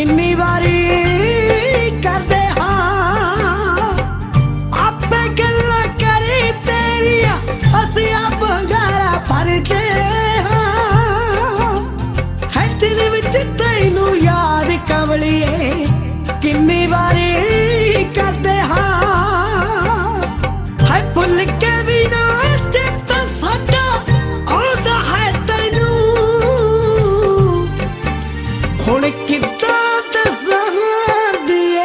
किन्नी वारी करदे हाँ आपे गल्लां करी तेरिया असी आप गारा भरदे हाँ है दिल विच तैनू याद कवलिए किन्नी वारी करदे हाँ है भुल के भी ना चेता साडा आउंदा है तैनू हुण किद्दां दस्सां दिए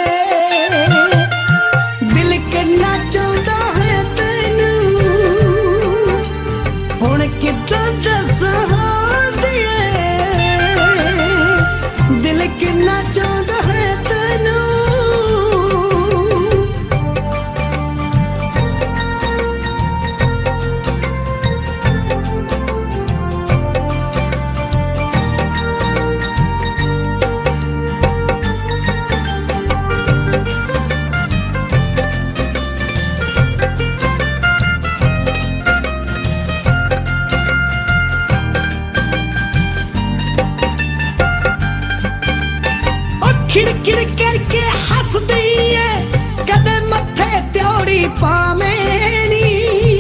दिल किन्ना चाहुंदा है तैनू हुण किद्दां दस्सां दिए दिल किन्ना चाहुंदा है तैनू। खिड़खिड़ करके हसदी है कदे मथे त्योड़ी पावेनी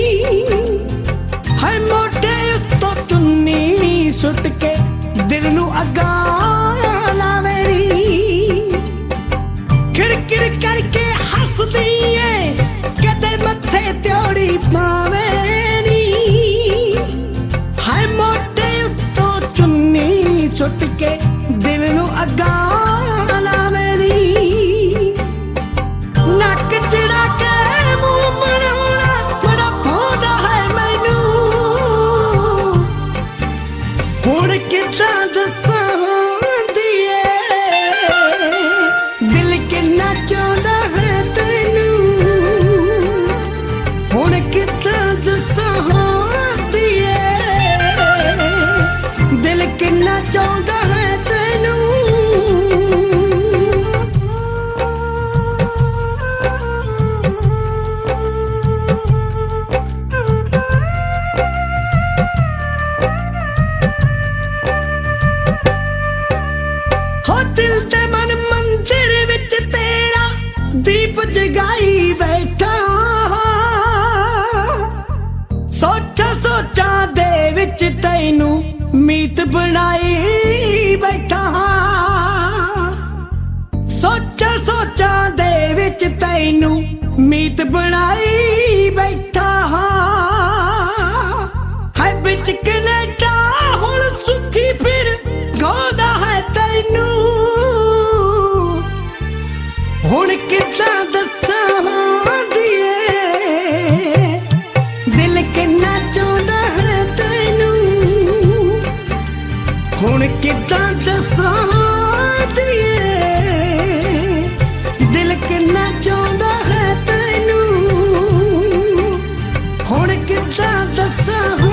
है मोटे उत्तों चुन्नी सुट के दिल नू अगा लावेनी खिड़खिड़ करके हसदी है कदे मथे त्योड़ी पावेनी है मोटे उत्तों चुन्नी सुट के दिल नू अगा नक चिड़ा के मुंह बनाउणा बड़ा भाउंदा है मैनू हुण किद्दां दस्सां दिए दिल किन्ना चाहुंदा है तैनू हुण किद्दां दस्सां दिए दिल किन्ना चाहुंदा है तैनू। दिल ते मन मंदिर विच तेरा दीप जगाई बैठा सोचा सोचा दे विच तैनू मीत बनाई बैठा सोचा सोचा दे विच तैनू मीत बनाई बैठा है बिच कनेडा हुण सुखी फिर गौदा है तैनू हुण किद्दां दस्सां दिए दिल किन्ना चाहुंदा है तैनू हुण किद्दां दस्सां दिए दिल किन्ना चाहुंदा है तैनू हुण किद्दां दस्सां